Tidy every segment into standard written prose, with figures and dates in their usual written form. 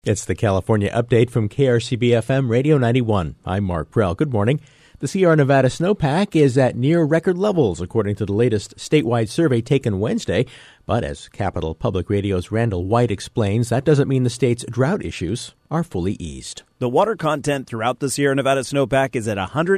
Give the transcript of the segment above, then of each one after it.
It's the California Update from KRCB-FM Radio 91. I'm Mark Prell. Good morning. The Sierra Nevada snowpack is at near record levels, according to the latest statewide survey taken Wednesday. But as Capital Public Radio's Randall White explains, that doesn't mean the state's drought issues are fully eased. The water content throughout the Sierra Nevada snowpack is at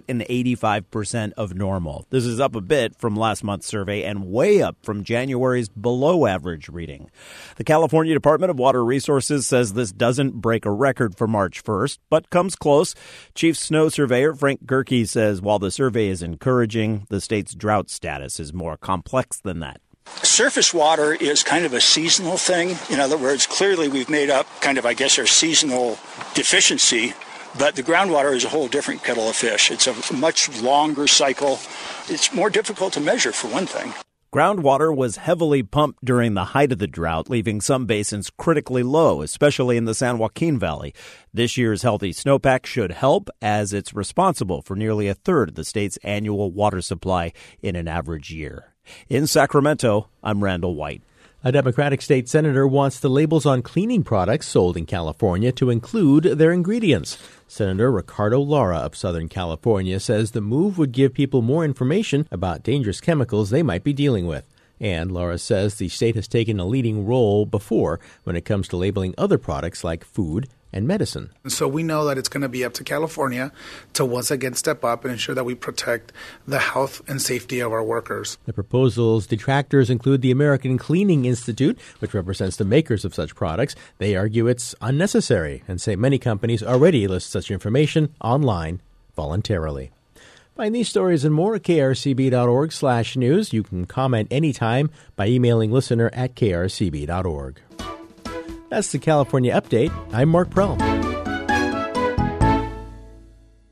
185% of normal. This is up a bit from last month's survey and way up from January's below average reading. The California Department of Water Resources says this doesn't break a record for March 1st, but comes close. Chief Snow Surveyor Frank Gerke says while the survey is encouraging, the state's drought status is more complex than that. Surface water is kind of a seasonal thing. In other words, clearly we've made up our seasonal deficiency, but the groundwater is a whole different kettle of fish. It's a much longer cycle. It's more difficult to measure, for one thing. Groundwater was heavily pumped during the height of the drought, leaving some basins critically low, especially in the San Joaquin Valley. This year's healthy snowpack should help, as it's responsible for nearly a third of the state's annual water supply in an average year. In Sacramento, I'm Randall White. A Democratic state senator wants the labels on cleaning products sold in California to include their ingredients. Senator Ricardo Lara of Southern California says the move would give people more information about dangerous chemicals they might be dealing with. And Lara says the state has taken a leading role before when it comes to labeling other products like food and medicine. So we know that it's going to be up to California to once again step up and ensure that we protect the health and safety of our workers. The proposal's detractors include the American Cleaning Institute, which represents the makers of such products. They argue it's unnecessary and say many companies already list such information online voluntarily. Find these stories and more at krcb.org/news. You can comment anytime by emailing listener@krcb.org. That's the California Update. I'm Mark Prell.